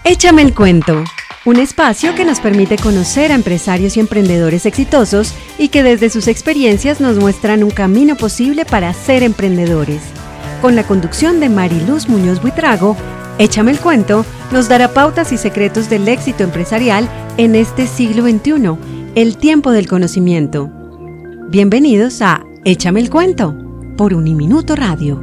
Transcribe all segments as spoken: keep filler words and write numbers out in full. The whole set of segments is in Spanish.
Échame el cuento, un espacio que nos permite conocer a empresarios y emprendedores exitosos y que desde sus experiencias nos muestran un camino posible para ser emprendedores. Con la conducción de Mariluz Muñoz Buitrago, Échame el cuento nos dará pautas y secretos del éxito empresarial en este siglo veintiuno, el tiempo del conocimiento. Bienvenidos a Échame el cuento, por Uniminuto Radio.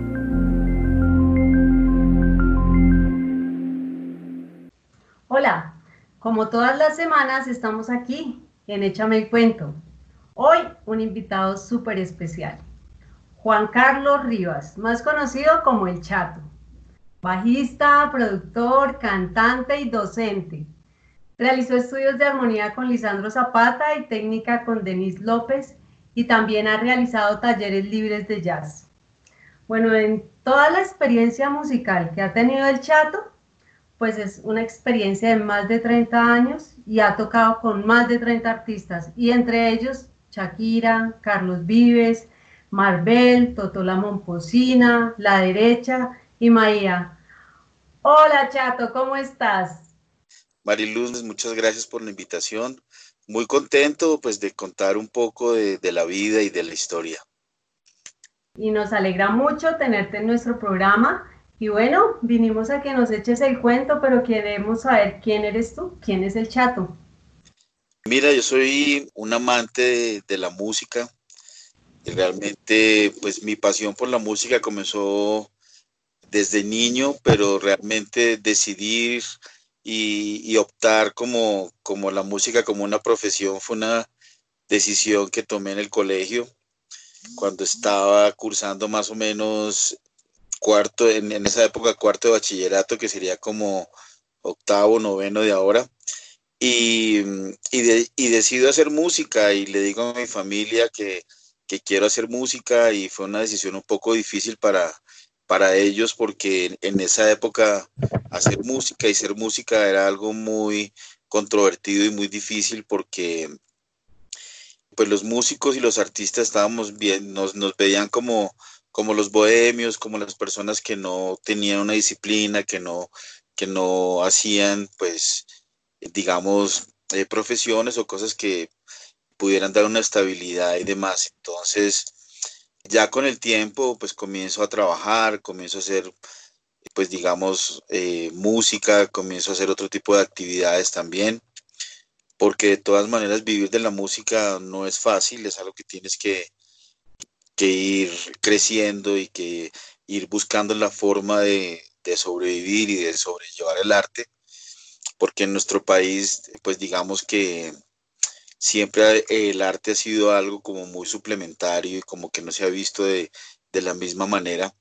Hola, como todas las semanas estamos aquí en Échame el cuento. Hoy un invitado súper especial, Juan Carlos Rivas, más conocido como El Chato. Bajista, productor, cantante y docente. Realizó estudios de armonía con Lisandro Zapata y técnica con Denis López y también ha realizado talleres libres de jazz. Bueno, en toda la experiencia musical que ha tenido El Chato, pues es una experiencia de más de treinta años y ha tocado con más de treinta artistas, y entre ellos Shakira, Carlos Vives, Marvel, Totó la Momposina, La Derecha y Maía. Hola Chato, ¿cómo estás? Mariluz, muchas gracias por la invitación. Muy contento pues de contar un poco de, de la vida y de la historia. Y nos alegra mucho tenerte en nuestro programa. Y bueno, vinimos a que nos eches el cuento, pero queremos saber quién eres tú, quién es El Chato. Mira, yo soy un amante de, de la música y realmente pues mi pasión por la música comenzó desde niño, pero realmente decidir y, y optar como, como la música como una profesión fue una decisión que tomé en el colegio cuando estaba cursando más o menos cuarto, en, en esa época cuarto de bachillerato, que sería como octavo, noveno de ahora. Y, y, de, y decido hacer música y le digo a mi familia que, que quiero hacer música, y fue una decisión un poco difícil para, para ellos porque en, en esa época hacer música y ser música era algo muy controvertido y muy difícil porque pues los músicos y los artistas estábamos bien, nos, nos veían como, como los bohemios, como las personas que no tenían una disciplina, que no, que no hacían pues digamos, eh, profesiones o cosas que pudieran dar una estabilidad y demás. Entonces, ya con el tiempo, pues comienzo a trabajar, comienzo a hacer, pues digamos, eh, música, comienzo a hacer otro tipo de actividades también, porque de todas maneras vivir de la música no es fácil, es algo que tienes que, que ir creciendo y que ir buscando la forma de, de sobrevivir y de sobrellevar el arte, porque en nuestro país, pues digamos que siempre el arte ha sido algo como muy suplementario y como que no se ha visto de, de la misma manera.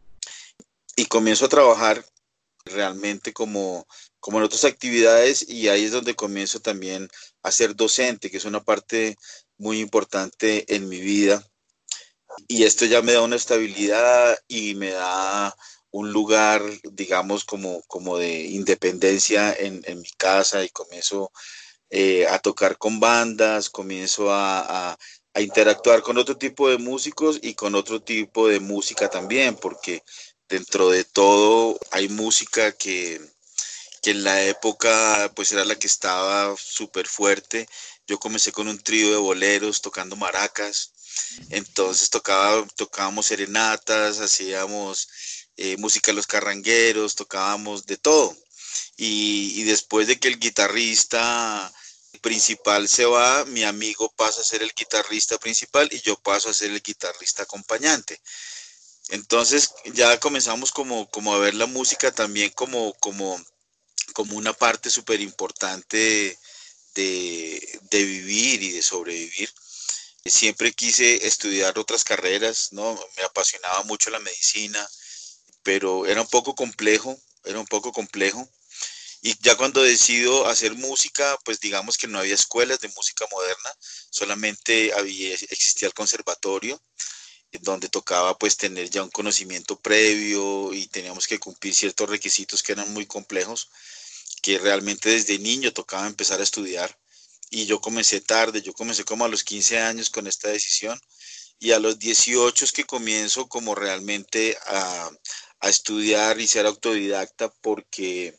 Y comienzo a trabajar realmente como, como en otras actividades, y ahí es donde comienzo también a ser docente, que es una parte muy importante en mi vida. Y esto ya me da una estabilidad y me da un lugar, digamos, como, como de independencia en, en mi casa, y comienzo eh, a tocar con bandas, comienzo a, a, a interactuar con otro tipo de músicos y con otro tipo de música también, porque dentro de todo hay música que, que en la época pues era la que estaba súper fuerte. Yo comencé con un trío de boleros tocando maracas, entonces tocaba, tocábamos serenatas, hacíamos eh, música a los carrangueros, tocábamos de todo. Y, y después de que el guitarrista principal se va, mi amigo pasa a ser el guitarrista principal y yo paso a ser el guitarrista acompañante. Entonces ya comenzamos como, como a ver la música también como, como, como una parte súper importante de, de vivir y de sobrevivir. Siempre quise estudiar otras carreras, ¿no? Me apasionaba mucho la medicina, pero era un poco complejo, era un poco complejo. Y ya cuando decido hacer música, pues digamos que no había escuelas de música moderna, solamente había, existía el conservatorio, donde tocaba pues tener ya un conocimiento previo y teníamos que cumplir ciertos requisitos que eran muy complejos, que realmente desde niño tocaba empezar a estudiar. Y yo comencé tarde, yo comencé como a los quince años con esta decisión, y a los dieciocho es que comienzo como realmente a, a estudiar y ser autodidacta, porque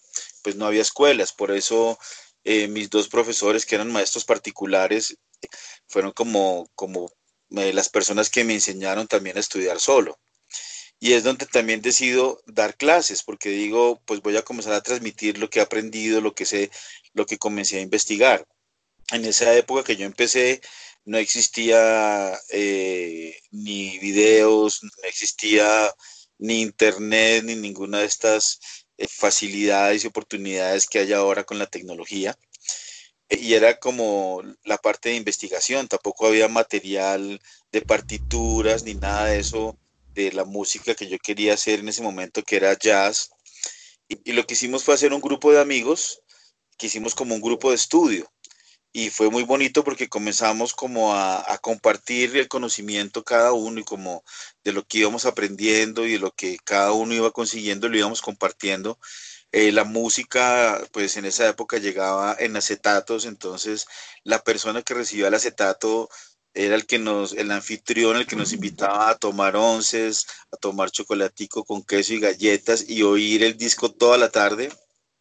pues no había escuelas, por eso eh, mis dos profesores que eran maestros particulares fueron como, como eh, las personas que me enseñaron también a estudiar solo. Y es donde también decido dar clases, porque digo, pues voy a comenzar a transmitir lo que he aprendido, lo que sé, lo que comencé a investigar. En esa época que yo empecé, no existía eh, ni videos, no existía ni internet, ni ninguna de estas eh, facilidades y oportunidades que hay ahora con la tecnología. Y era como la parte de investigación, tampoco había material de partituras ni nada de eso, de la música que yo quería hacer en ese momento, que era jazz. Y, y lo que hicimos fue hacer un grupo de amigos, que hicimos como un grupo de estudio. Y fue muy bonito porque comenzamos como a, a compartir el conocimiento cada uno y como de lo que íbamos aprendiendo y de lo que cada uno iba consiguiendo, lo íbamos compartiendo. Eh, la música, pues en esa época llegaba en acetatos, entonces la persona que recibía el acetato era el que nos, el anfitrión, el que nos invitaba a tomar onces, a tomar chocolatico con queso y galletas y oír el disco toda la tarde.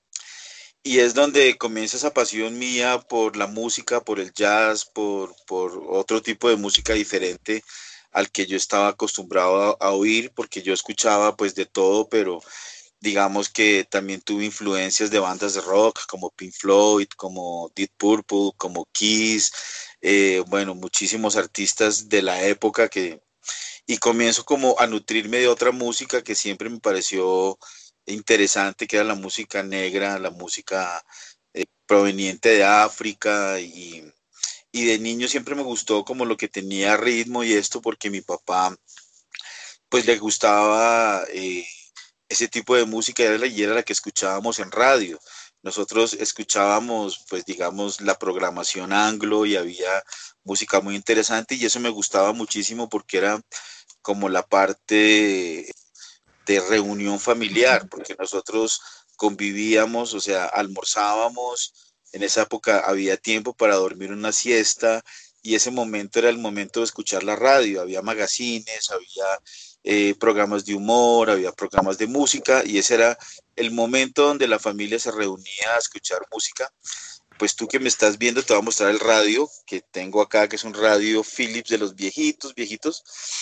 Y es donde comienza esa pasión mía por la música, por el jazz, por, por otro tipo de música diferente al que yo estaba acostumbrado a, a oír, porque yo escuchaba pues de todo, pero digamos que también tuve influencias de bandas de rock como Pink Floyd, como Deep Purple, como Kiss, eh, bueno, muchísimos artistas de la época que, y comienzo como a nutrirme de otra música que siempre me pareció interesante, que era la música negra, la música eh, proveniente de África y, y de niño siempre me gustó como lo que tenía ritmo y esto porque mi papá pues le gustaba eh, ese tipo de música era la, y era la que escuchábamos en radio. Nosotros escuchábamos, pues digamos, la programación anglo y había música muy interesante y eso me gustaba muchísimo porque era como la parte de reunión familiar, porque nosotros convivíamos, o sea, almorzábamos, en esa época había tiempo para dormir una siesta y ese momento era el momento de escuchar la radio, había magazines, había eh, programas de humor, había programas de música y ese era el momento donde la familia se reunía a escuchar música. Pues tú que me estás viendo te voy a mostrar el radio que tengo acá, que es un radio Philips de los viejitos, viejitos,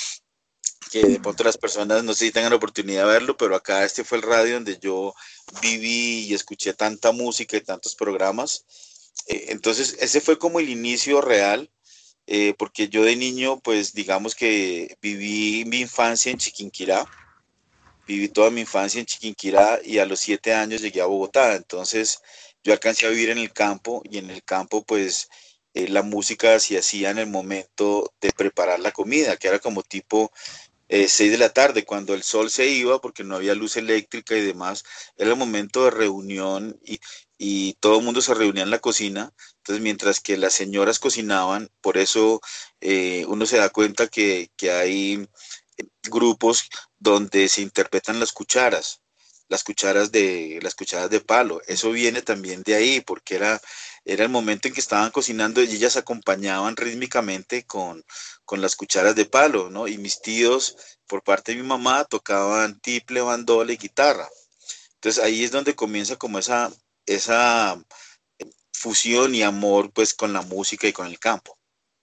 que de pronto las personas no sé si tengan la oportunidad de verlo, pero acá este fue el radio donde yo viví y escuché tanta música y tantos programas. Eh, entonces ese fue como el inicio real, eh, porque yo de niño pues digamos que viví mi infancia en Chiquinquirá, viví toda mi infancia en Chiquinquirá y a los siete años llegué a Bogotá, entonces yo alcancé a vivir en el campo y en el campo pues eh, la música se hacía en el momento de preparar la comida, que era como tipo eh, seis de la tarde, cuando el sol se iba porque no había luz eléctrica y demás, era el momento de reunión y, y todo el mundo se reunía en la cocina, entonces mientras que las señoras cocinaban, por eso eh, uno se da cuenta que, que hay grupos donde se interpretan las cucharas, las cucharas de, las cucharas de palo, eso viene también de ahí, porque era, era el momento en que estaban cocinando y ellas acompañaban rítmicamente con, con las cucharas de palo, ¿no? Y mis tíos, por parte de mi mamá, tocaban tiple, bandola y guitarra. Entonces ahí es donde comienza como esa, esa fusión y amor pues con la música y con el campo.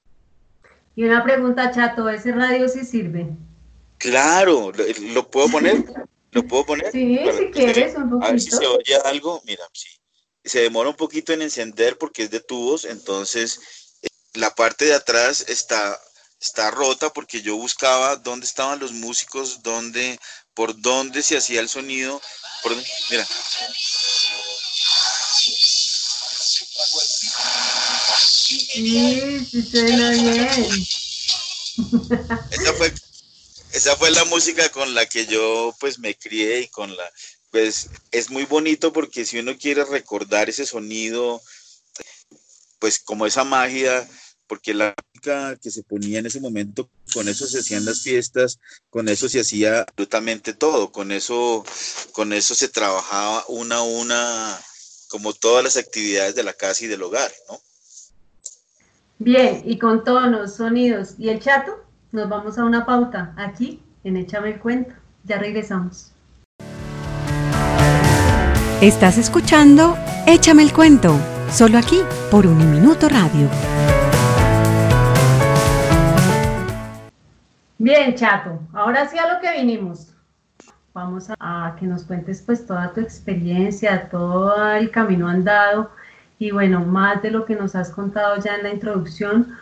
Y una pregunta, Chato, ¿ese radio sí sirve? Claro, lo, lo puedo poner, lo puedo poner. Sí, Para si quieres, un a ver si se poquito. oye algo. Mira, sí. Se demora un poquito en encender porque es de tubos, entonces eh, la parte de atrás está, está rota porque yo buscaba dónde estaban los músicos, dónde, por dónde se hacía el sonido. Por, mira. Sí, sí suena bien. Esa fue, esa fue la música con la que yo pues me crié y con la, pues es muy bonito porque si uno quiere recordar ese sonido, pues como esa magia, porque la música que se ponía en ese momento, con eso se hacían las fiestas, con eso se hacía absolutamente todo, con eso, con eso se trabajaba una a una, como todas las actividades de la casa y del hogar, ¿no? Bien, y con tonos, sonidos y el Chato, nos vamos a una pauta aquí en Échame el Cuento. Ya regresamos. Estás escuchando Échame el cuento, solo aquí por Uniminuto Radio. Bien, Chato, ahora sí a lo que vinimos. Vamos a, a que nos cuentes pues toda tu experiencia, todo el camino andado y bueno, más de lo que nos has contado ya en la introducción,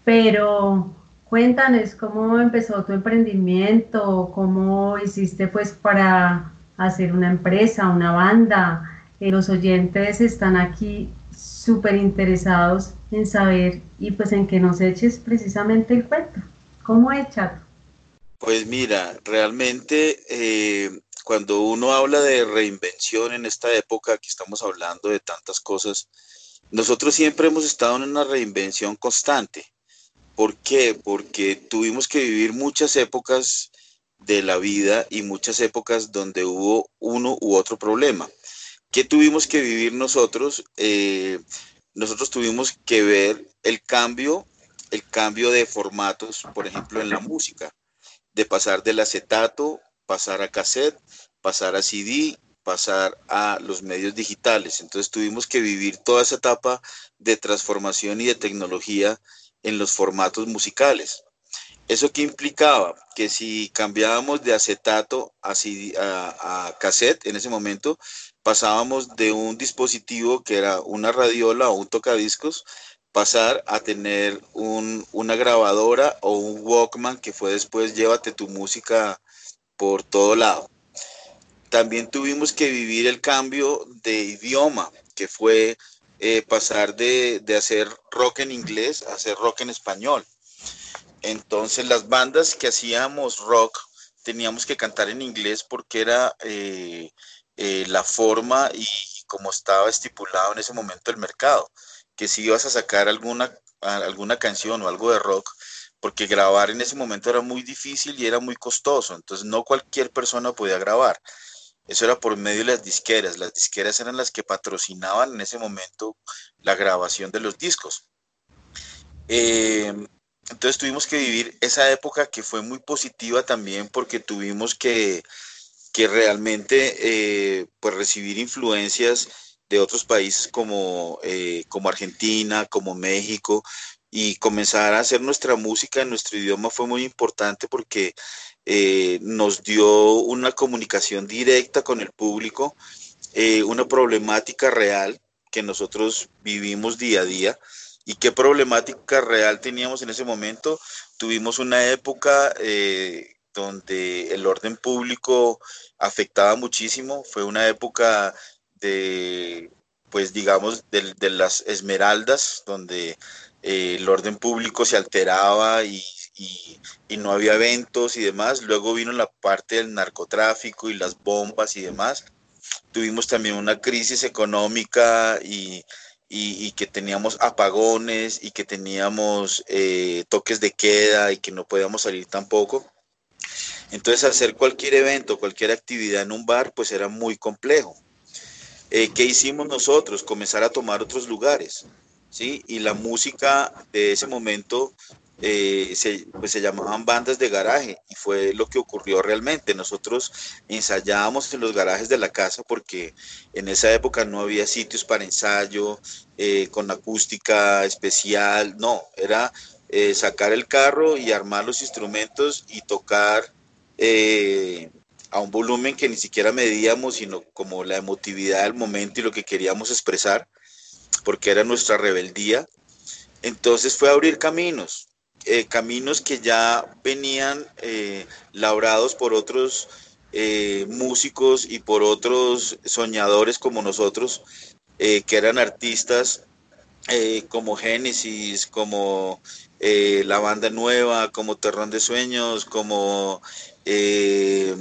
pero cuéntanos cómo empezó tu emprendimiento, cómo hiciste pues para hacer una empresa, una banda. Eh, los oyentes están aquí súper interesados en saber y pues en que nos eches precisamente el cuento. ¿Cómo es, Chato? Pues mira, realmente eh, cuando uno habla de reinvención en esta época que estamos hablando de tantas cosas, nosotros siempre hemos estado en una reinvención constante. ¿Por qué? Porque tuvimos que vivir muchas épocas de la vida y muchas épocas donde hubo uno u otro problema. ¿Qué tuvimos que vivir nosotros? Eh, nosotros tuvimos que ver el cambio, el cambio de formatos, por ejemplo, en la música, de pasar del acetato, pasar a cassette, pasar a C D, pasar a los medios digitales. Entonces tuvimos que vivir toda esa etapa de transformación y de tecnología en los formatos musicales. ¿Eso qué implicaba? Que si cambiábamos de acetato a, C D, a, a cassette, en ese momento pasábamos de un dispositivo que era una radiola o un tocadiscos, pasar a tener un, una grabadora o un Walkman que fue después llévate tu música por todo lado. También tuvimos que vivir el cambio de idioma, que fue eh, pasar de, de hacer rock en inglés a hacer rock en español. Entonces las bandas que hacíamos rock teníamos que cantar en inglés porque era eh, eh, la forma y como estaba estipulado en ese momento el mercado, que si ibas a sacar alguna, alguna canción o algo de rock, porque grabar en ese momento era muy difícil y era muy costoso, entonces no cualquier persona podía grabar. Eso era por medio de las disqueras. Las disqueras eran las que patrocinaban en ese momento la grabación de los discos. Eh, entonces tuvimos que vivir esa época que fue muy positiva también porque tuvimos que, que realmente eh, pues recibir influencias de otros países como, eh, como Argentina, como México, y comenzar a hacer nuestra música en nuestro idioma fue muy importante porque eh, nos dio una comunicación directa con el público, eh, una problemática real que nosotros vivimos día a día. ¿Y qué problemática real teníamos en ese momento? Tuvimos una época eh, donde el orden público afectaba muchísimo, fue una época de, pues digamos, de, de las esmeraldas, donde eh, el orden público se alteraba y, y, y no había eventos y demás. Luego vino la parte del narcotráfico y las bombas y demás. Tuvimos también una crisis económica y, y, y que teníamos apagones y que teníamos eh, toques de queda y que no podíamos salir tampoco. Entonces hacer cualquier evento, cualquier actividad en un bar, pues era muy complejo. Eh, ¿Qué hicimos nosotros? Comenzar a tomar otros lugares, ¿sí? Y la música de ese momento eh, se, pues se llamaban bandas de garaje y fue lo que ocurrió realmente. Nosotros ensayábamos en los garajes de la casa porque en esa época no había sitios para ensayo, eh, con acústica especial, no, era eh, sacar el carro y armar los instrumentos y tocar eh, a un volumen que ni siquiera medíamos, sino como la emotividad del momento y lo que queríamos expresar, porque era nuestra rebeldía. Entonces fue abrir caminos, eh, caminos que ya venían eh, labrados por otros eh, músicos y por otros soñadores como nosotros, eh, que eran artistas eh, como Génesis, como eh, La Banda Nueva, como Terrón de Sueños, como... Eh,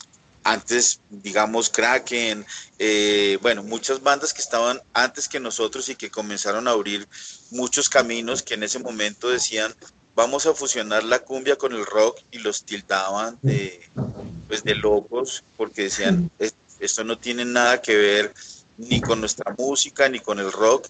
antes, digamos, Kraken, eh, bueno, muchas bandas que estaban antes que nosotros y que comenzaron a abrir muchos caminos que en ese momento decían, vamos a fusionar la cumbia con el rock y los tildaban de, pues, de locos porque decían, esto no tiene nada que ver ni con nuestra música ni con el rock.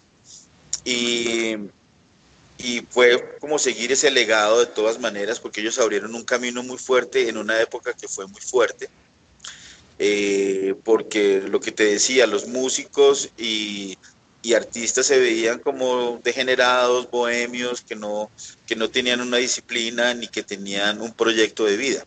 Y, y fue como seguir ese legado de todas maneras porque ellos abrieron un camino muy fuerte en una época que fue muy fuerte. eh, porque lo que te decía, los músicos y, y artistas se veían como degenerados, bohemios, que no, que no tenían una disciplina ni que tenían un proyecto de vida.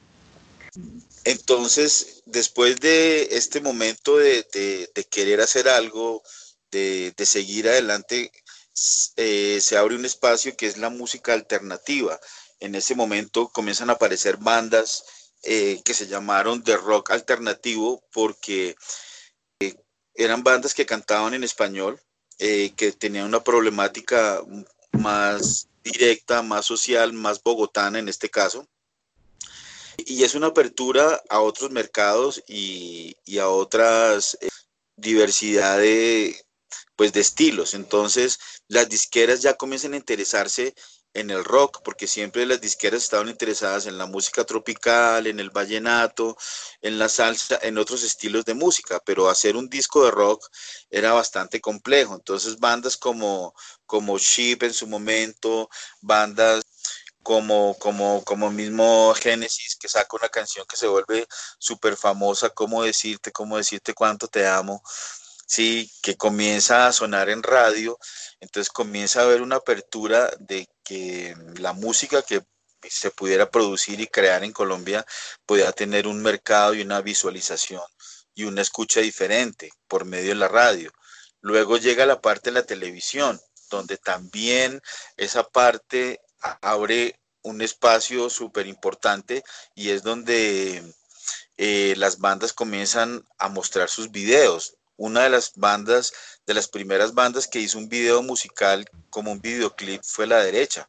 Entonces, después de este momento de, de, de querer hacer algo, de, de seguir adelante, eh, se abre un espacio que es la música alternativa. En ese momento comienzan a aparecer bandas eh, que se llamaron de rock alternativo porque eran bandas que cantaban en español, eh, que tenían una problemática más directa, más social, más bogotana en este caso. Y es una apertura a otros mercados y, y a otras eh, diversidad de, pues, de estilos. Entonces, las disqueras ya comienzan a interesarse en el rock, porque siempre las disqueras estaban interesadas en la música tropical, en el vallenato, en la salsa, en otros estilos de música, pero hacer un disco de rock era bastante complejo. Entonces, bandas como, como Sheep en su momento, bandas como, como, como mismo Génesis, que saca una canción que se vuelve súper famosa, cómo decirte, cómo decirte cuánto te amo, sí, que comienza a sonar en radio. Entonces comienza a haber una apertura de que la música que se pudiera producir y crear en Colombia pudiera tener un mercado y una visualización y una escucha diferente por medio de la radio. Luego llega la parte de la televisión, donde también esa parte abre un espacio súper importante y es donde eh, las bandas comienzan a mostrar sus videos. Una de las bandas, de las primeras bandas que hizo un video musical como un videoclip fue La Derecha.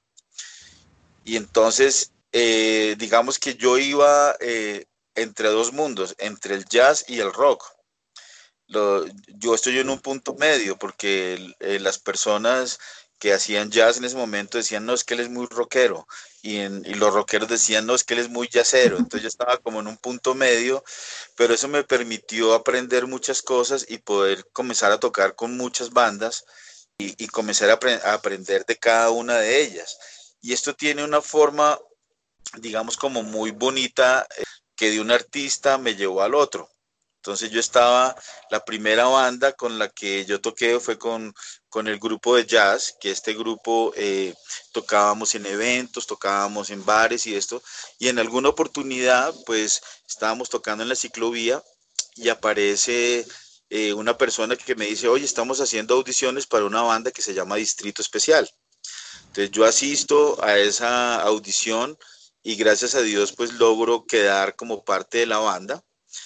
Y entonces, eh, digamos que yo iba eh, entre dos mundos, entre el jazz y el rock. Lo, yo estoy en un punto medio porque eh, las personas que hacían jazz en ese momento decían, no, es que él es muy rockero, y, en, y los rockeros decían, no, es que él es muy jazzero. Entonces yo estaba como en un punto medio, pero eso me permitió aprender muchas cosas y poder comenzar a tocar con muchas bandas y, y comenzar a, apre a aprender de cada una de ellas. Y esto tiene una forma, digamos, como muy bonita, eh, que de un artista me llevó al otro. Entonces yo estaba, la primera banda con la que yo toqué fue con, con el grupo de jazz, que este grupo eh, tocábamos en eventos, tocábamos en bares y esto, y en alguna oportunidad pues estábamos tocando en la ciclovía y aparece eh, una persona que me dice, oye, estamos haciendo audiciones para una banda que se llama Distrito Especial. Entonces yo asisto a esa audición y gracias a Dios pues logro quedar como parte de la banda.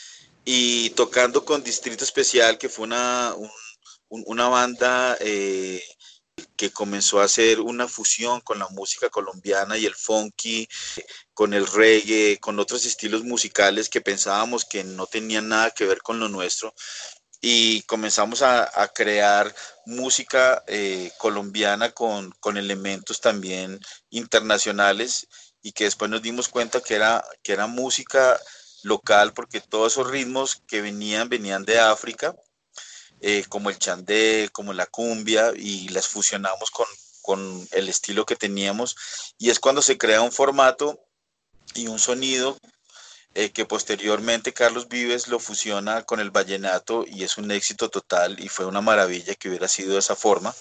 Y tocando con Distrito Especial, que fue una, un, una banda eh, que comenzó a hacer una fusión con la música colombiana y el funky, con el reggae, con otros estilos musicales que pensábamos que no tenían nada que ver con lo nuestro. Y comenzamos a, a crear música eh, colombiana con, con elementos también internacionales y que después nos dimos cuenta que era, que era música local, porque todos esos ritmos que venían, venían de África, eh, como el chandé, como la cumbia, y las fusionamos con, con el estilo que teníamos, y es cuando se crea un formato y un sonido eh, que posteriormente Carlos Vives lo fusiona con el vallenato y es un éxito total y fue una maravilla que hubiera sido de esa forma.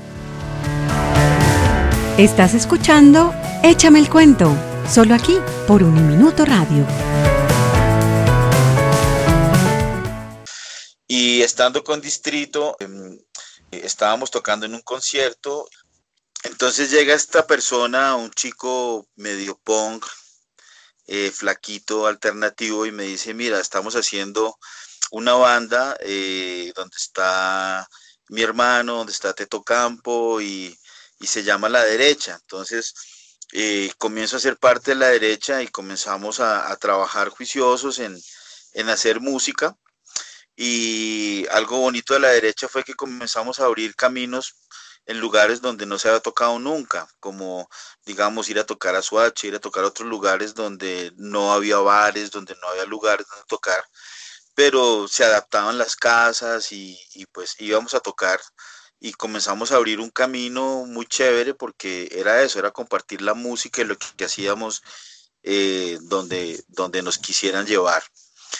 Estás escuchando Échame el cuento, solo aquí por Uniminuto Radio. Y estando con Distrito, eh, estábamos tocando en un concierto, entonces llega esta persona, un chico medio punk, eh, flaquito, alternativo, y me dice, mira, estamos haciendo una banda eh, donde está mi hermano, donde está Teto Campo, y, y se llama La Derecha. Entonces eh, comienzo a ser parte de La Derecha y comenzamos a, a trabajar juiciosos en, en hacer música. Y algo bonito de La Derecha fue que comenzamos a abrir caminos en lugares donde no se había tocado nunca, como digamos ir a tocar a Soacha, ir a tocar a otros lugares donde no había bares, donde no había lugares donde tocar, pero se adaptaban las casas y, y pues íbamos a tocar y comenzamos a abrir un camino muy chévere porque era eso, era compartir la música y lo que, que hacíamos eh, donde, donde nos quisieran llevar.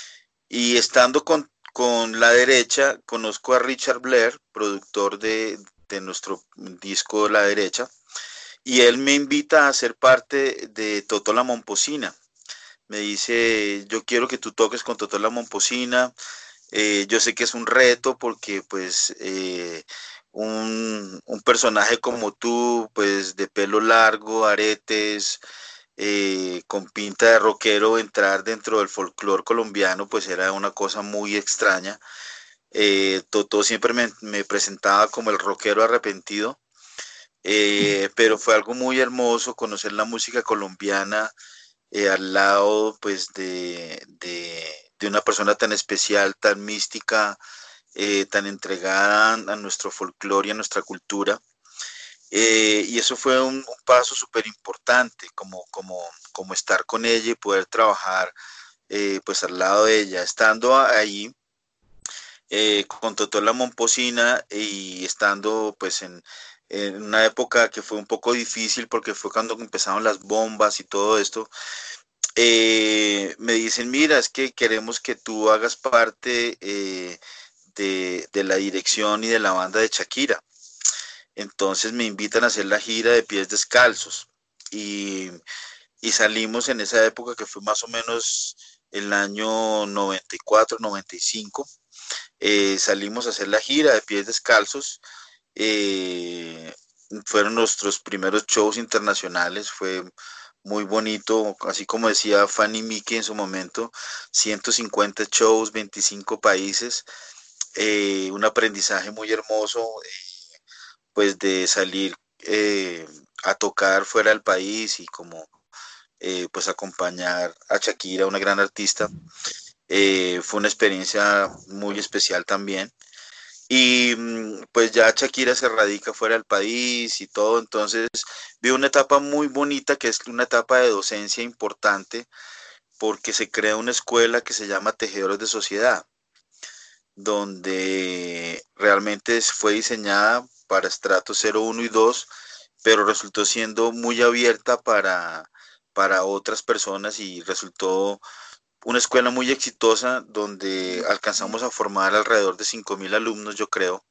Y estando con, con la derecha, conozco a Richard Blair, productor de, de nuestro disco La Derecha, y él me invita a ser parte de Totó la Momposina. Me dice, yo quiero que tú toques con Totó la Momposina. Eh, yo sé que es un reto porque pues eh, un, un personaje como tú, pues de pelo largo, aretes, eh, con pinta de rockero, entrar dentro del folclore colombiano, pues era una cosa muy extraña. Eh, Totó siempre me, me presentaba como el rockero arrepentido, eh, pero fue algo muy hermoso conocer la música colombiana eh, al lado pues de, de, de, una persona tan especial, tan mística, eh, tan entregada a nuestro folclore y a nuestra cultura. Eh, y eso fue un, un paso súper importante, como, como, como estar con ella y poder trabajar eh, pues al lado de ella. Estando ahí eh, con Totó la Momposina y estando pues en, en una época que fue un poco difícil porque fue cuando empezaron las bombas y todo esto, eh, me dicen, mira, es que queremos que tú hagas parte eh, de, de la dirección y de la banda de Shakira. Entonces me invitan a hacer la gira de Pies Descalzos y, y salimos en esa época que fue más o menos el año noventa y cuatro, noventa y cinco. Eh, salimos a hacer la gira de Pies Descalzos. Eh, fueron nuestros primeros shows internacionales, fue muy bonito, así como decía Fanny Mickey en su momento, ciento cincuenta shows, veinticinco países, eh, un aprendizaje muy hermoso, eh, pues de salir eh, a tocar fuera del país y como eh, pues acompañar a Shakira, una gran artista, eh, fue una experiencia muy especial también. Y pues ya Shakira se radica fuera del país y todo, entonces vi una etapa muy bonita que es una etapa de docencia importante porque se crea una escuela que se llama Tejedores de Sociedad, donde realmente fue diseñada para estratos cero, uno y dos, pero resultó siendo muy abierta para, para otras personas y resultó una escuela muy exitosa donde alcanzamos a formar alrededor de cinco mil alumnos, yo creo,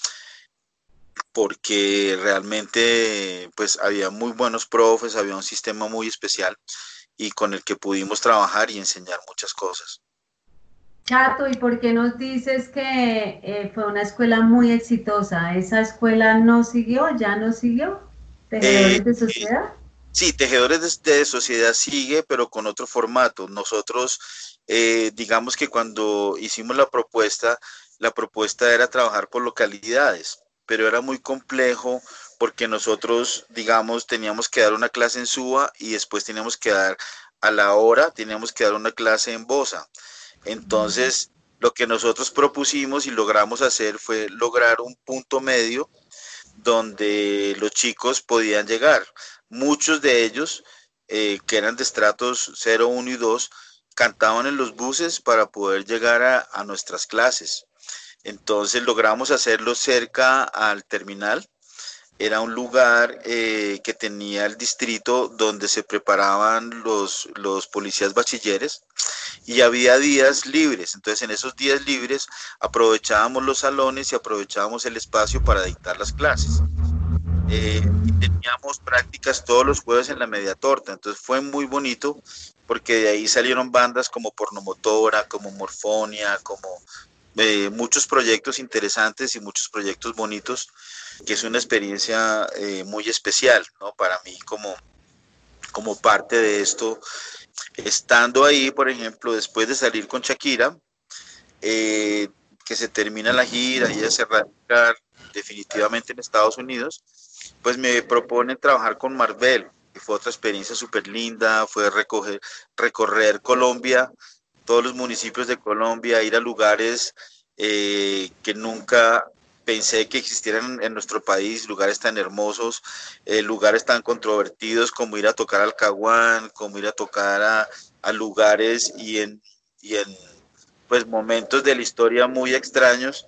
porque realmente pues había muy buenos profes, había un sistema muy especial y con el que pudimos trabajar y enseñar muchas cosas. Chato, ¿y por qué nos dices que eh, fue una escuela muy exitosa? ¿Esa escuela no siguió, ya no siguió? Eh, ¿Tejedores de Sociedad? sí, Tejedores de, de Sociedad sigue, pero con otro formato. Nosotros, eh, digamos que cuando hicimos la propuesta, la propuesta era trabajar por localidades, pero era muy complejo porque nosotros, digamos, teníamos que dar una clase en Suba y después teníamos que dar a la hora, teníamos que dar una clase en Bosa. Entonces, lo que nosotros propusimos y logramos hacer fue lograr un punto medio donde los chicos podían llegar. Muchos de ellos, eh, que eran de estratos cero, uno y dos, cantaban en los buses para poder llegar a, a nuestras clases. Entonces logramos hacerlo cerca al terminal. Era un lugar eh, que tenía el distrito donde se preparaban los, los policías bachilleres y había días libres. Entonces en esos días libres aprovechábamos los salones y aprovechábamos el espacio para dictar las clases. Eh, y teníamos prácticas todos los jueves en la Media Torta, entonces fue muy bonito porque de ahí salieron bandas como Pornomotora, como Morfonia, como eh, muchos proyectos interesantes y muchos proyectos bonitos, que es una experiencia eh, muy especial, ¿no? Para mí como, como parte de esto, estando ahí, por ejemplo, después de salir con Shakira, eh, que se termina la gira y ella se radica definitivamente en Estados Unidos, pues me proponen trabajar con Marvel, que fue otra experiencia súper linda, fue recoger, recorrer Colombia, todos los municipios de Colombia, ir a lugares eh, que nunca pensé que existieran en nuestro país, lugares tan hermosos, eh, lugares tan controvertidos como ir a tocar al Caguán, como ir a tocar a, a lugares y en, y en pues momentos de la historia muy extraños,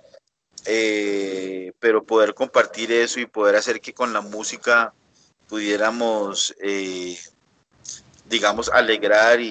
eh, pero poder compartir eso y poder hacer que con la música pudiéramos, eh, digamos, alegrar y,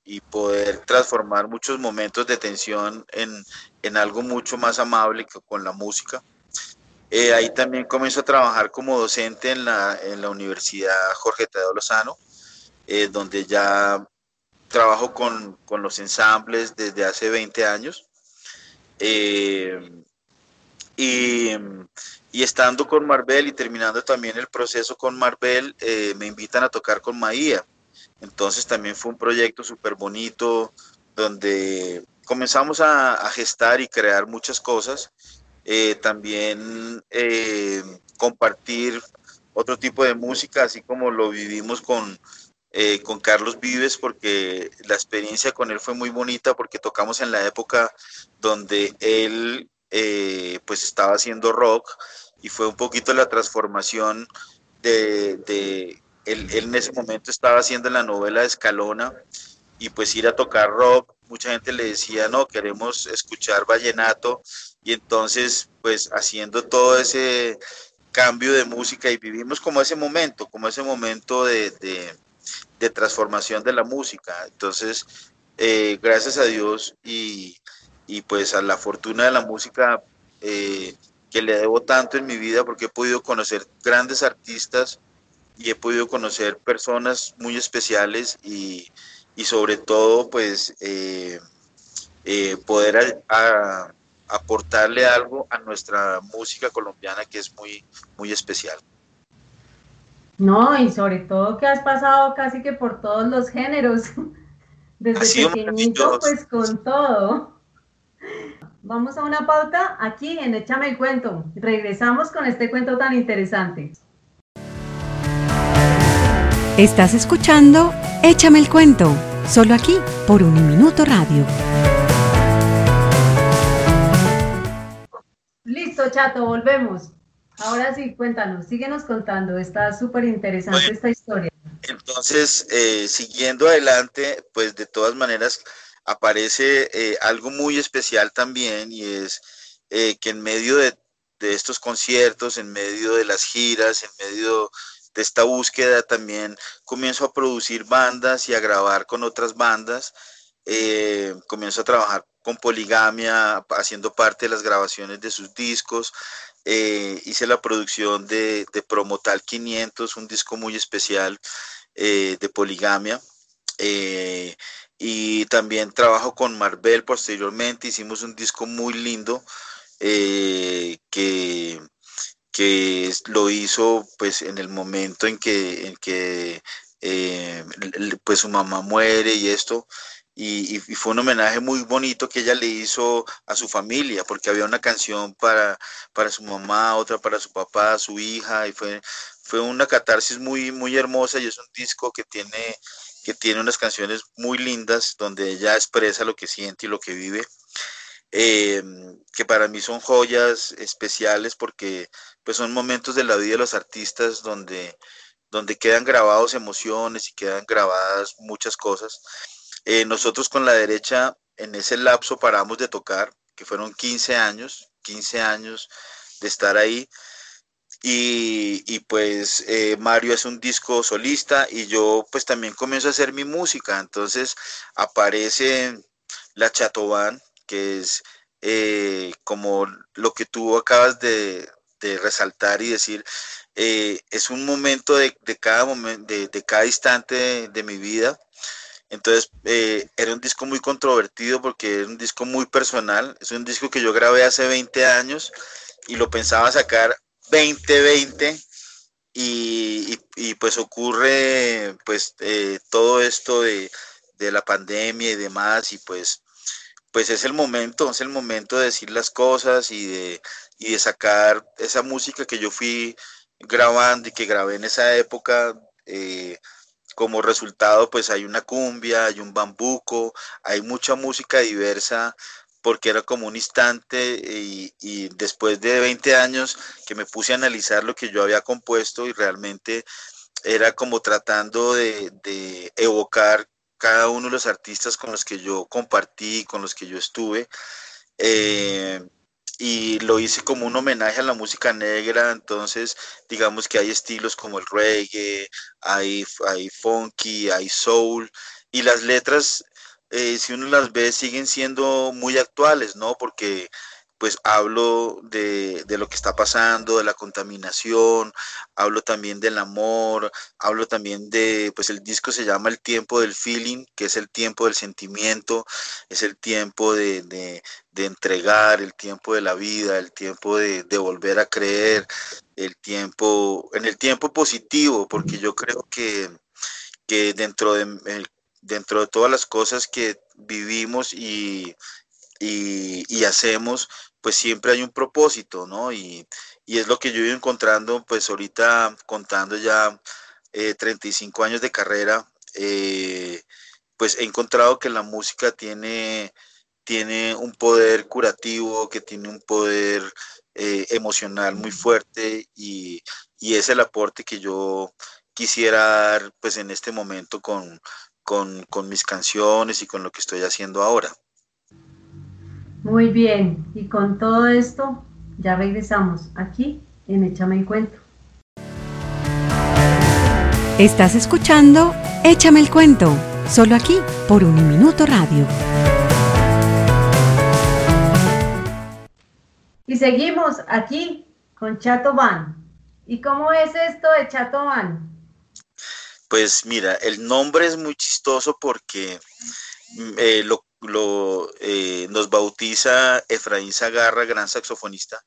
y poder transformar muchos momentos de tensión en, en algo mucho más amable que con la música. Eh, ahí también comienzo a trabajar como docente en la, en la Universidad Jorge Tadeo Lozano, eh, donde ya trabajo con, con los ensambles desde hace veinte años. Eh, y, y estando con Marvel y terminando también el proceso con Marvel, eh, me invitan a tocar con Maía. Entonces también fue un proyecto súper bonito donde comenzamos a, a gestar y crear muchas cosas. Eh, también eh, compartir otro tipo de música, así como lo vivimos con, eh, con Carlos Vives, porque la experiencia con él fue muy bonita, porque tocamos en la época donde él eh, pues estaba haciendo rock, y fue un poquito la transformación de, de él, él en ese momento estaba haciendo la novela de Escalona, y pues ir a tocar rock, mucha gente le decía, no, queremos escuchar vallenato, y entonces pues haciendo todo ese cambio de música, y vivimos como ese momento, como ese momento de, de, de transformación de la música. Entonces, eh, gracias a Dios y, y, pues a la fortuna de la música, eh, que le debo tanto en mi vida, porque he podido conocer grandes artistas y he podido conocer personas muy especiales, y, y sobre todo pues eh, eh, poder a, a, aportarle algo a nuestra música colombiana, que es muy, muy especial. No, y sobre todo que has pasado casi que por todos los géneros, Ha desde sido pequeñito maravilloso. pues con todo. Vamos a una pauta aquí en Échame el Cuento. Regresamos con este cuento tan interesante. Estás escuchando Échame el Cuento, solo aquí por Uniminuto Radio. Listo, Chato, volvemos. Ahora sí, cuéntanos, síguenos contando. Está súper interesante Bueno, esta historia. entonces, eh, siguiendo adelante, pues de todas maneras aparece eh, algo muy especial también, y es eh, que en medio de, de estos conciertos, en medio de las giras, en medio de esta búsqueda, también comienzo a producir bandas y a grabar con otras bandas. Eh, comienzo a trabajar con Poligamia, haciendo parte de las grabaciones de sus discos. Eh, hice la producción de, de Promotal quinientos, un disco muy especial eh, de Poligamia. Eh, y también trabajo con Marvel posteriormente, hicimos un disco muy lindo, eh, que, que lo hizo pues en el momento en que, en que eh, pues su mamá muere y esto, y, y, fue un homenaje muy bonito que ella le hizo a su familia, porque había una canción para, para su mamá, otra para su papá, su hija, y fue, fue una catarsis muy, muy hermosa, y es un disco que tiene, que tiene unas canciones muy lindas donde ella expresa lo que siente y lo que vive. Eh, que para mí son joyas especiales, porque pues son momentos de la vida de los artistas donde, donde quedan grabados emociones y quedan grabadas muchas cosas. Eh, nosotros con La Derecha en ese lapso paramos de tocar, que fueron quince años, quince años de estar ahí, y, y pues eh, Mario es un disco solista, y yo pues también comienzo a hacer mi música. Entonces aparece La Chatobán, que es eh, como lo que tú acabas de, de resaltar y decir, eh, es un momento de, de cada momento, de, de cada instante de, de mi vida. Entonces eh, era un disco muy controvertido, porque es un disco muy personal, es un disco que yo grabé hace veinte años y lo pensaba sacar veinte veinte, y, y, y pues ocurre pues eh, todo esto de, de la pandemia y demás, y pues pues es el momento, es el momento de decir las cosas, y de, y de sacar esa música que yo fui grabando y que grabé en esa época. Eh, como resultado, pues hay una cumbia, hay un bambuco, hay mucha música diversa, porque era como un instante, y, y después de veinte años que me puse a analizar lo que yo había compuesto, y realmente era como tratando de, de evocar cada uno de los artistas con los que yo compartí, con los que yo estuve, eh, y lo hice como un homenaje a la música negra. Entonces digamos que hay estilos como el reggae, hay, hay funky, hay soul, y las letras, eh, si uno las ve, siguen siendo muy actuales, ¿no? Porque pues hablo de, de lo que está pasando, de la contaminación, hablo también del amor, hablo también de, pues el disco se llama El tiempo del feeling, que es el tiempo del sentimiento, es el tiempo de, de, de entregar, el tiempo de la vida, el tiempo de, de volver a creer, el tiempo, en el tiempo positivo, porque yo creo que que dentro de, el, dentro de todas las cosas que vivimos y, y, y, hacemos, pues siempre hay un propósito, ¿no? Y, y, es lo que yo he ido encontrando, pues ahorita contando ya eh, treinta y cinco años de carrera, eh, pues he encontrado que la música tiene, tiene un poder curativo, que tiene un poder eh, emocional muy fuerte y, y, es el aporte que yo quisiera dar pues en este momento con, con, con mis canciones y con lo que estoy haciendo ahora. Muy bien, y con todo esto ya regresamos aquí en Échame el Cuento. Estás escuchando Échame el Cuento, solo aquí por Uniminuto Radio. Y seguimos aquí con Chato Van. ¿Y cómo es esto de Chato Van? Pues mira, el nombre es muy chistoso porque eh, lo, lo eh, nos bautiza Efraín Zagarra, gran saxofonista.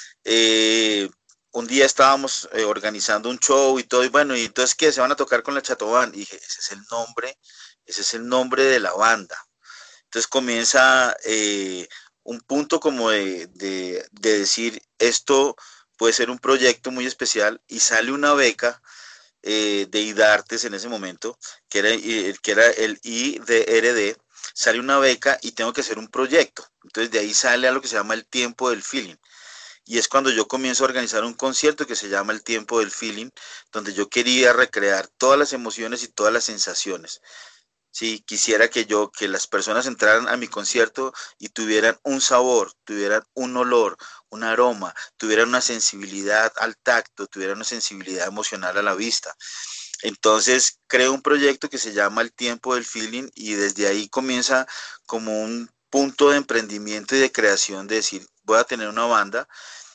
Eh, un día estábamos eh, organizando un show y todo, y bueno, y entonces, ¿qué? Se van a tocar con la Chato Band. Y dije, ese es el nombre, ese es el nombre de la banda. Entonces comienza eh, un punto como de, de, de decir, esto puede ser un proyecto muy especial, y sale una beca eh, de IDARTES en ese momento, que era, que era el I D R D, sale una beca y tengo que hacer un proyecto. Entonces de ahí sale algo que se llama el tiempo del feeling. Y es cuando yo comienzo a organizar un concierto que se llama El tiempo del feeling, donde yo quería recrear todas las emociones y todas las sensaciones. Sí, quisiera que yo, que las personas entraran a mi concierto y tuvieran un sabor, tuvieran un olor, un aroma, tuvieran una sensibilidad al tacto, tuvieran una sensibilidad emocional a la vista. Entonces creo un proyecto que se llama El tiempo del feeling, y desde ahí comienza como un punto de emprendimiento y de creación, de decir, voy a tener una banda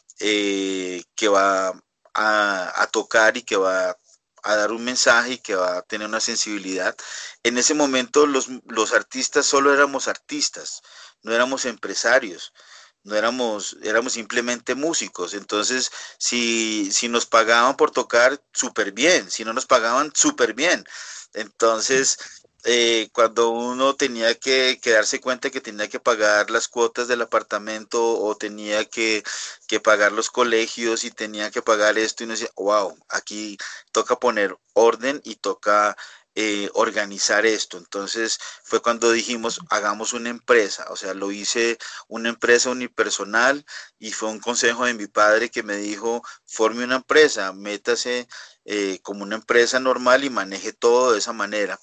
eh, que va a, a tocar y que va a dar un mensaje y que va a tener una sensibilidad. En ese momento los, los artistas solo éramos artistas, no éramos empresarios, no éramos, éramos simplemente músicos. Entonces, si, si nos pagaban por tocar, súper bien, si no nos pagaban, súper bien. Entonces, eh, cuando uno tenía que, que, darse cuenta que tenía que pagar las cuotas del apartamento, o tenía que, que pagar los colegios y tenía que pagar esto, y uno decía, wow, aquí toca poner orden y toca eh, organizar esto. Entonces fue cuando dijimos, hagamos una empresa. O sea, lo hice una empresa unipersonal, y fue un consejo de mi padre que me dijo, forme una empresa, métase eh, como una empresa normal y maneje todo de esa manera.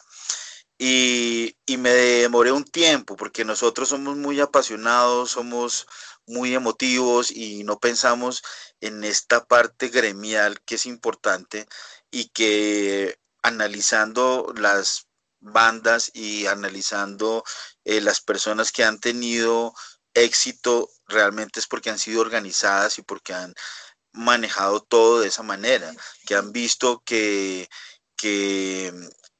Y, y me demoré un tiempo porque nosotros somos muy apasionados, somos muy emotivos y no pensamos en esta parte gremial que es importante, y que analizando las bandas y analizando eh, las personas que han tenido éxito, realmente es porque han sido organizadas y porque han manejado todo de esa manera, que han visto que, que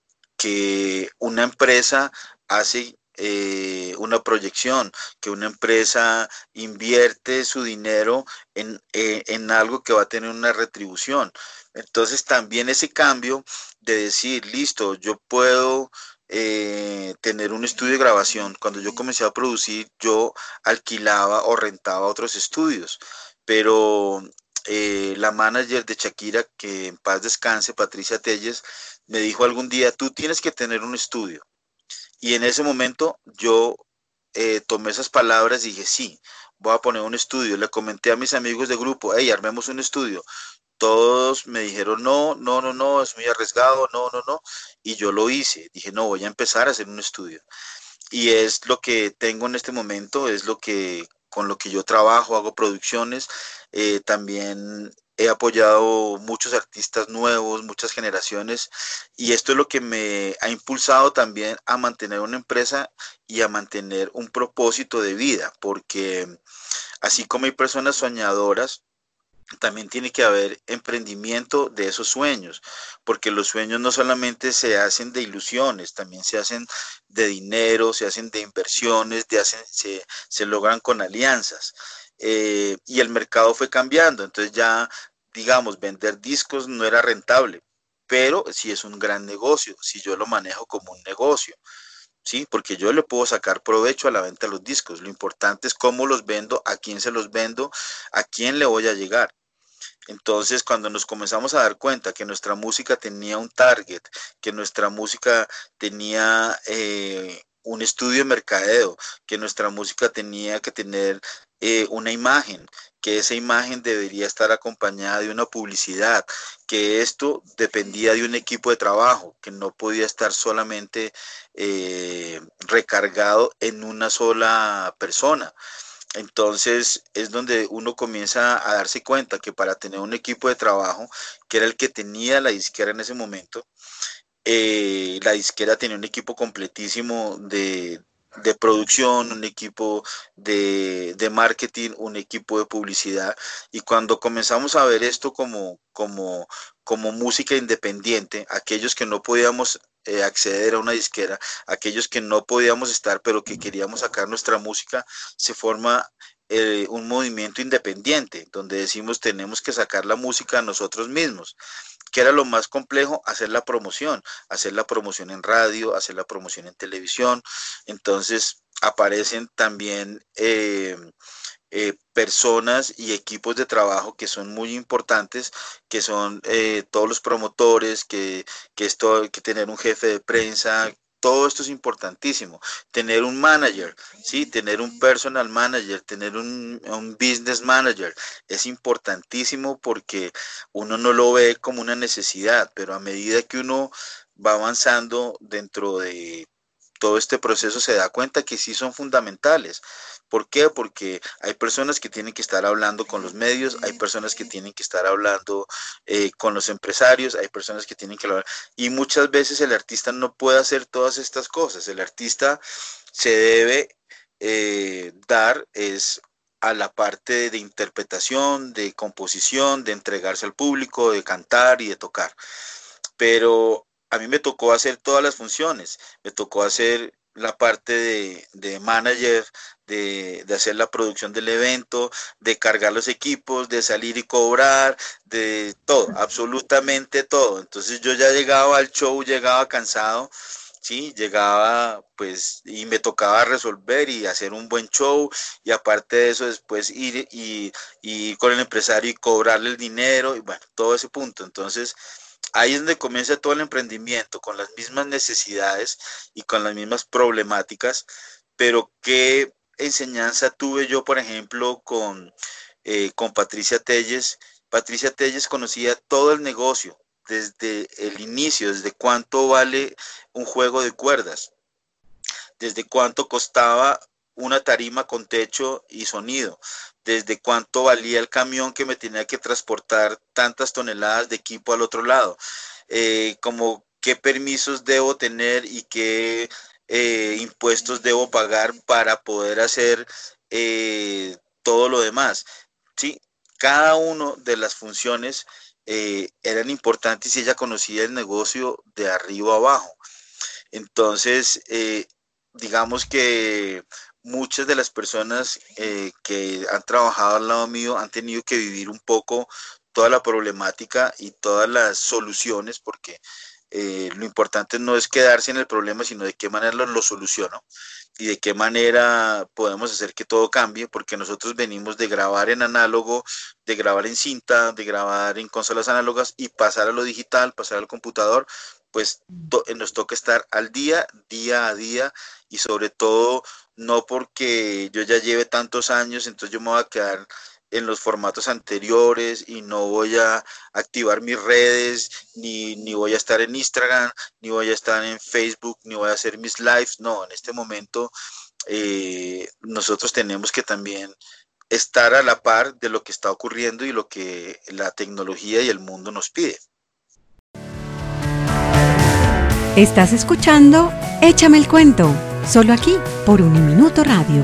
que una empresa hace eh, una proyección, que una empresa invierte su dinero en, eh, en algo que va a tener una retribución. Entonces también ese cambio de decir, listo, yo puedo eh, tener un estudio de grabación. Cuando yo comencé a producir, yo alquilaba o rentaba otros estudios, pero eh, la manager de Shakira, que en paz descanse, Patricia Telles, me dijo algún día, tú tienes que tener un estudio. Y en ese momento yo eh, tomé esas palabras y dije, sí, voy a poner un estudio. Le comenté a mis amigos de grupo, hey, armemos un estudio. Todos me dijeron, no, no, no, no, es muy arriesgado, no, no, no. Y yo lo hice. Dije, no, voy a empezar a hacer un estudio. Y es lo que tengo en este momento, es lo que con lo que yo trabajo, hago producciones. Eh, también he apoyado muchos artistas nuevos, muchas generaciones, y esto es lo que me ha impulsado también a mantener una empresa y a mantener un propósito de vida, porque así como hay personas soñadoras, también tiene que haber emprendimiento de esos sueños, porque los sueños no solamente se hacen de ilusiones, también se hacen de dinero, se hacen de inversiones, de hacen, se, se logran con alianzas. Eh, y el mercado fue cambiando, entonces ya, digamos, vender discos no era rentable, pero sí es un gran negocio, si yo lo manejo como un negocio. Sí, porque yo le puedo sacar provecho a la venta de los discos. Lo importante es cómo los vendo, a quién se los vendo, a quién le voy a llegar. Entonces, cuando nos comenzamos a dar cuenta que nuestra música tenía un target, que nuestra música tenía eh, un estudio de mercadeo, que nuestra música tenía que tener eh, una imagen, que esa imagen debería estar acompañada de una publicidad, que esto dependía de un equipo de trabajo, que no podía estar solamente eh, recargado en una sola persona. Entonces es donde uno comienza a darse cuenta que para tener un equipo de trabajo, que era el que tenía la disquera en ese momento, eh, la disquera tenía un equipo completísimo de, de producción, un equipo de, de marketing, un equipo de publicidad. Y cuando comenzamos a ver esto como, como, como música independiente, aquellos que no podíamos eh, acceder a una disquera, aquellos que no podíamos estar, pero que queríamos sacar nuestra música, se forma eh, un movimiento independiente, donde decimos tenemos que sacar la música a nosotros mismos. ¿Qué era lo más complejo? Hacer la promoción, hacer la promoción en radio, hacer la promoción en televisión. Entonces aparecen también eh, eh, personas y equipos de trabajo que son muy importantes, que son eh, todos los promotores, que, que esto, que tener un jefe de prensa. Todo esto es importantísimo. Tener un manager, ¿sí? Tener un personal manager, tener un, un business manager, es importantísimo porque uno no lo ve como una necesidad, pero a medida que uno va avanzando dentro de todo este proceso se da cuenta que sí son fundamentales. ¿Por qué? Porque hay personas que tienen que estar hablando con los medios, hay personas que tienen que estar hablando eh, con los empresarios, hay personas que tienen que hablar, y muchas veces el artista no puede hacer todas estas cosas. El artista se debe eh, dar es a la parte de interpretación, de composición, de entregarse al público, de cantar y de tocar. Pero a mí me tocó hacer todas las funciones, me tocó hacer la parte de, de manager, de, de hacer la producción del evento, de cargar los equipos, de salir y cobrar, de todo, absolutamente todo. Entonces yo ya llegaba al show, llegaba cansado, sí, llegaba pues y me tocaba resolver y hacer un buen show, y aparte de eso después ir y, y con el empresario y cobrarle el dinero y bueno, todo ese punto. Entonces ahí es donde comienza todo el emprendimiento, con las mismas necesidades y con las mismas problemáticas, pero qué enseñanza tuve yo, por ejemplo, con, eh, con Patricia Telles. Patricia Telles conocía todo el negocio desde el inicio, desde cuánto vale un juego de cuerdas, desde cuánto costaba una tarima con techo y sonido, desde cuánto valía el camión que me tenía que transportar tantas toneladas de equipo al otro lado, eh, como qué permisos debo tener y qué eh, impuestos debo pagar para poder hacer eh, todo lo demás. ¿Sí? Cada una de las funciones eh, eran importantes y ella conocía el negocio de arriba a abajo. Entonces, eh, digamos que muchas de las personas eh, que han trabajado al lado mío han tenido que vivir un poco toda la problemática y todas las soluciones, porque eh, lo importante no es quedarse en el problema, sino de qué manera lo, lo soluciono y de qué manera podemos hacer que todo cambie, porque nosotros venimos de grabar en análogo, de grabar en cinta, de grabar en consolas análogas y pasar a lo digital, pasar al computador. Pues to nos toca estar al día, día a día, y sobre todo no porque yo ya lleve tantos años, entonces yo me voy a quedar en los formatos anteriores y no voy a activar mis redes, ni, ni voy a estar en Instagram, ni voy a estar en Facebook, ni voy a hacer mis lives. No, en este momento eh, nosotros tenemos que también estar a la par de lo que está ocurriendo y lo que la tecnología y el mundo nos pide. Estás escuchando Échame el cuento, solo aquí por Uniminuto Radio.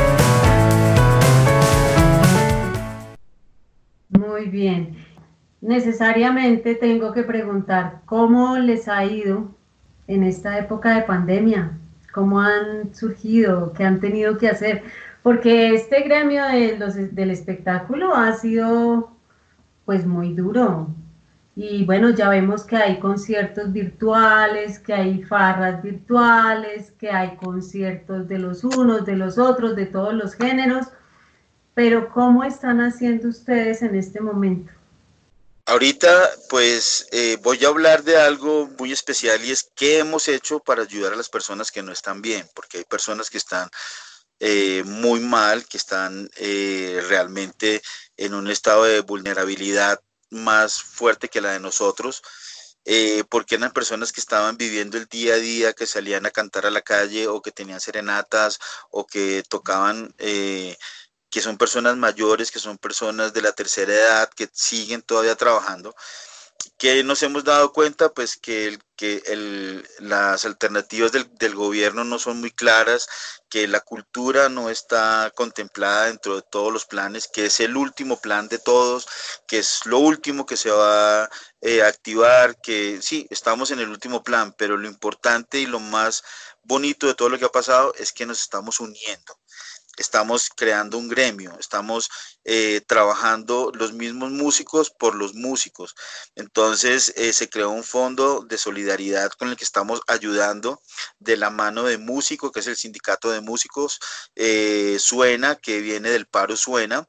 Muy bien. Necesariamente tengo que preguntar, ¿cómo les ha ido en esta época de pandemia? ¿Cómo han surgido? ¿Qué han tenido que hacer? Porque este gremio de los, del espectáculo ha sido pues muy duro. Y bueno, ya vemos que hay conciertos virtuales, que hay farras virtuales, que hay conciertos de los unos, de los otros, de todos los géneros. Pero ¿cómo están haciendo ustedes en este momento? Ahorita, pues, eh, voy a hablar de algo muy especial y es qué hemos hecho para ayudar a las personas que no están bien, porque hay personas que están eh, muy mal, que están eh, realmente en un estado de vulnerabilidad más fuerte que la de nosotros, eh, porque eran personas que estaban viviendo el día a día, que salían a cantar a la calle o que tenían serenatas o que tocaban... Eh, que son personas mayores, que son personas de la tercera edad, que siguen todavía trabajando, que nos hemos dado cuenta pues que, el, que el, las alternativas del, del gobierno no son muy claras, que la cultura no está contemplada dentro de todos los planes, que es el último plan de todos, que es lo último que se va eh, a activar, que sí, estamos en el último plan, pero lo importante y lo más bonito de todo lo que ha pasado es que nos estamos uniendo. Estamos creando un gremio, estamos eh, trabajando los mismos músicos por los músicos. Entonces eh, se creó un fondo de solidaridad con el que estamos ayudando de la mano de Músico, que es el sindicato de músicos, eh, Suena, que viene del paro Suena,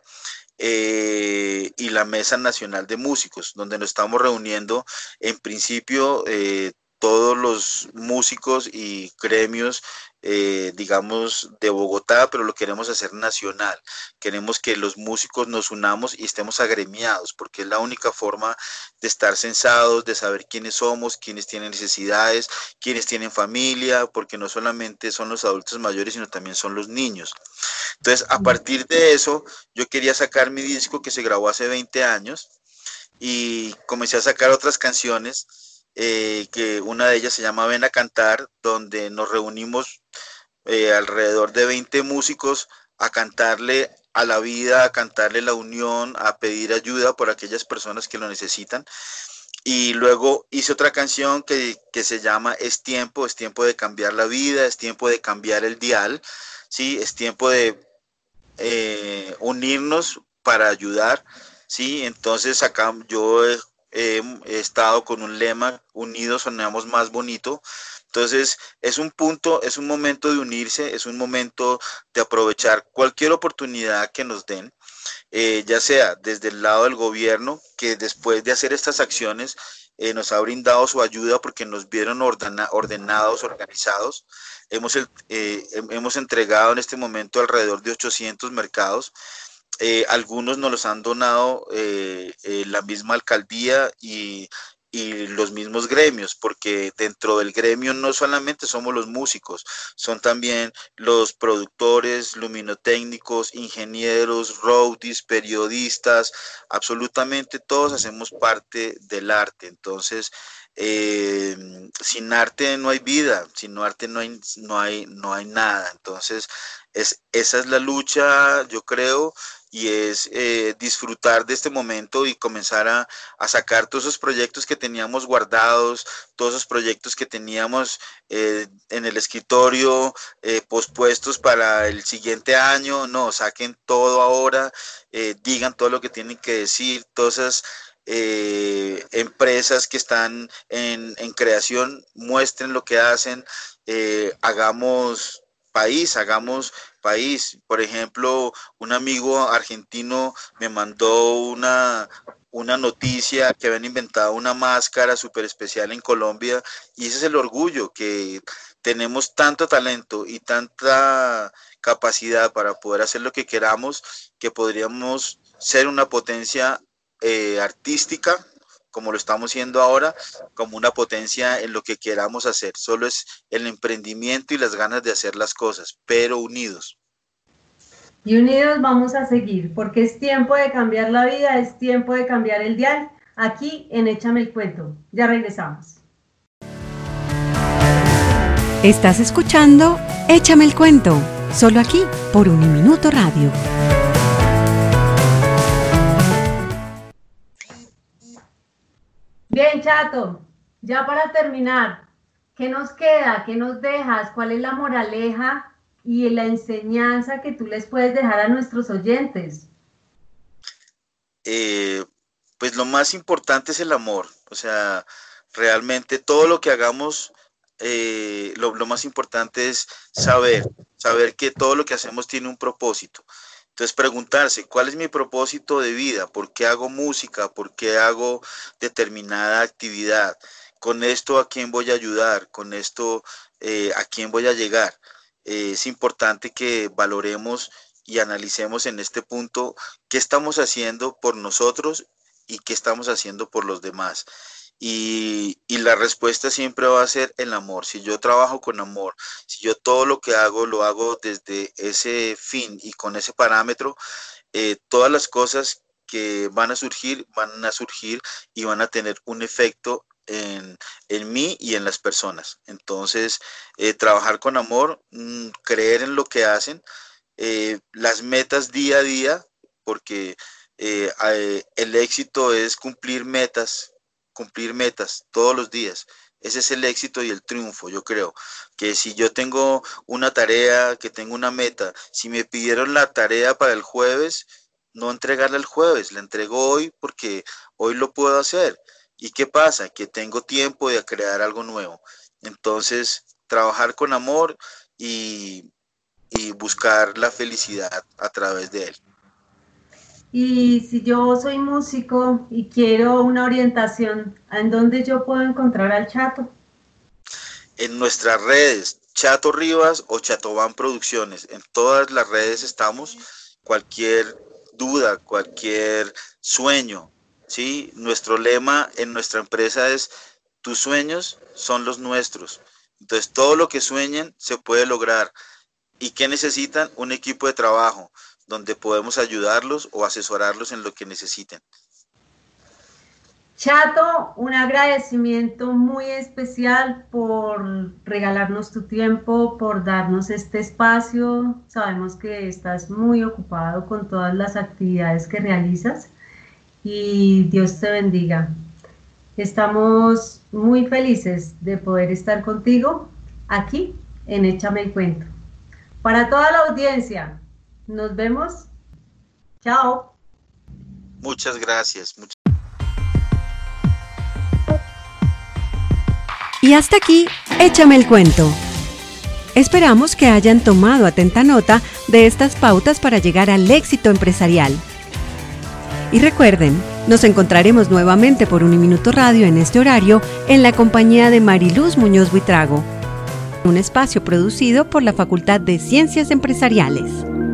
eh, y la Mesa Nacional de Músicos, donde nos estamos reuniendo en principio eh, todos los músicos y gremios, eh, digamos, de Bogotá, pero lo queremos hacer nacional. Queremos que los músicos nos unamos y estemos agremiados, porque es la única forma de estar censados, de saber quiénes somos, quiénes tienen necesidades, quiénes tienen familia, porque no solamente son los adultos mayores, sino también son los niños. Entonces, a partir de eso, yo quería sacar mi disco que se grabó hace veinte años y comencé a sacar otras canciones, eh, que una de ellas se llama Ven a Cantar, donde nos reunimos eh, alrededor de veinte músicos a cantarle a la vida, a cantarle la unión, a pedir ayuda por aquellas personas que lo necesitan. Y luego hice otra canción que, que se llama Es tiempo, es tiempo de cambiar la vida, es tiempo de cambiar el dial, ¿sí? Es tiempo de eh, unirnos para ayudar, ¿sí? Entonces acá yo he, he, he estado con un lema, unidos sonamos más bonito. Entonces es un punto, es un momento de unirse, es un momento de aprovechar cualquier oportunidad que nos den, eh, ya sea desde el lado del gobierno, que después de hacer estas acciones eh, nos ha brindado su ayuda porque nos vieron ordena, ordenados, organizados. Hemos, eh, hemos entregado en este momento alrededor de ochocientos mercados. Eh, algunos nos los han donado eh, eh, la misma alcaldía y, y los mismos gremios, porque dentro del gremio no solamente somos los músicos, son también los productores, luminotécnicos, ingenieros, roadies, periodistas, absolutamente todos hacemos parte del arte. Entonces, eh, sin arte no hay vida, sin arte no hay, no hay, no hay nada. Entonces, es, esa es la lucha, yo creo, y es eh, disfrutar de este momento y comenzar a, a sacar todos esos proyectos que teníamos guardados, todos esos proyectos que teníamos eh, en el escritorio, eh, pospuestos para el siguiente año. No, saquen todo ahora, eh, digan todo lo que tienen que decir, todas esas eh, empresas que están en, en creación, muestren lo que hacen, eh, hagamos país, hagamos país. Por ejemplo, un amigo argentino me mandó una, una noticia que habían inventado una máscara súper especial en Colombia, y ese es el orgullo, que tenemos tanto talento y tanta capacidad para poder hacer lo que queramos, que podríamos ser una potencia eh, artística, como lo estamos siendo ahora, como una potencia en lo que queramos hacer. Solo es el emprendimiento y las ganas de hacer las cosas, pero unidos. Y unidos vamos a seguir, porque es tiempo de cambiar la vida, es tiempo de cambiar el dial, aquí en Échame el Cuento. Ya regresamos. Estás escuchando Échame el Cuento, solo aquí por Uniminuto Radio. Bien, Chato, ya para terminar, ¿qué nos queda? ¿Qué nos dejas? ¿Cuál es la moraleja y la enseñanza que tú les puedes dejar a nuestros oyentes? Eh, pues lo más importante es el amor, o sea, realmente todo lo que hagamos, eh, lo, lo más importante es saber, saber que todo lo que hacemos tiene un propósito. Entonces preguntarse, ¿cuál es mi propósito de vida? ¿Por qué hago música? ¿Por qué hago determinada actividad? ¿Con esto a quién voy a ayudar? ¿Con esto eh, a quién voy a llegar? Eh, es importante que valoremos y analicemos en este punto qué estamos haciendo por nosotros y qué estamos haciendo por los demás. Y, y la respuesta siempre va a ser el amor. Si yo trabajo con amor, si yo todo lo que hago lo hago desde ese fin y con ese parámetro, eh, todas las cosas que van a surgir, van a surgir y van a tener un efecto en, en mí y en las personas. Entonces, eh, trabajar con amor, mmm, creer en lo que hacen, eh, las metas día a día, porque eh, eh, el éxito es cumplir metas, cumplir metas todos los días. Ese es el éxito y el triunfo. Yo creo que si yo tengo una tarea, que tengo una meta, si me pidieron la tarea para el jueves, no entregarla el jueves, la entrego hoy porque hoy lo puedo hacer. ¿Y qué pasa? Que tengo tiempo de crear algo nuevo. Entonces, trabajar con amor y, y buscar la felicidad a través de él. Y si yo soy músico y quiero una orientación, ¿en dónde yo puedo encontrar al Chato? En nuestras redes, Chato Rivas o Chatobán Producciones, en todas las redes estamos. Cualquier duda, cualquier sueño, ¿sí? Nuestro lema en nuestra empresa es: tus sueños son los nuestros. Entonces, todo lo que sueñen se puede lograr. ¿Y qué necesitan? Un equipo de trabajo donde podemos ayudarlos o asesorarlos en lo que necesiten. Chato, un agradecimiento muy especial por regalarnos tu tiempo, por darnos este espacio. Sabemos que estás muy ocupado con todas las actividades que realizas y Dios te bendiga. Estamos muy felices de poder estar contigo aquí en Échame el Cuento. Para toda la audiencia, nos vemos. Chao. Muchas gracias. Muchas... Y hasta aquí, Échame el Cuento. Esperamos que hayan tomado atenta nota de estas pautas para llegar al éxito empresarial. Y recuerden, nos encontraremos nuevamente por Uniminuto Radio en este horario en la compañía de Mariluz Muñoz Buitrago, un espacio producido por la Facultad de Ciencias Empresariales.